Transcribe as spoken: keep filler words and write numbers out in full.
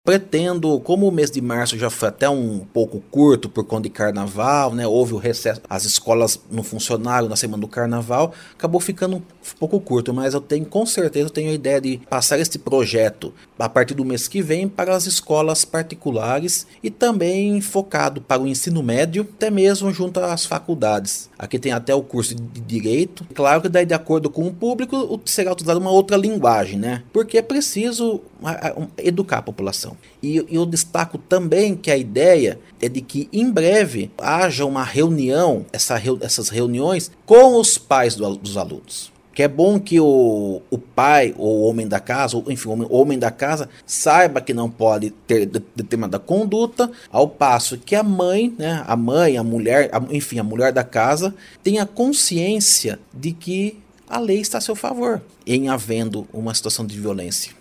Pretendo, como o mês de março já foi até um pouco curto por conta de carnaval, né? Houve o recesso, as escolas não funcionaram na semana do carnaval, acabou ficando um pouco curto, mas eu tenho, com certeza, eu tenho a ideia de passar este projeto a partir do mês que vem para as escolas particulares e também focado para o ensino médio, até mesmo junto às faculdades. Aqui tem até o curso de Direito. Claro que daí, de acordo com o público, será utilizada uma outra linguagem, né? Porque é preciso educar a população. E eu destaco também que a ideia é de que em breve haja uma reunião, essa, essas reuniões com os pais do, dos alunos. Que é bom que o, o pai, ou o homem da casa, ou, enfim, o homem, o homem da casa saiba que não pode ter determinada conduta, ao passo que a mãe, né, a mãe, a mulher, a, enfim, a mulher da casa tenha consciência de que a lei está a seu favor em havendo uma situação de violência.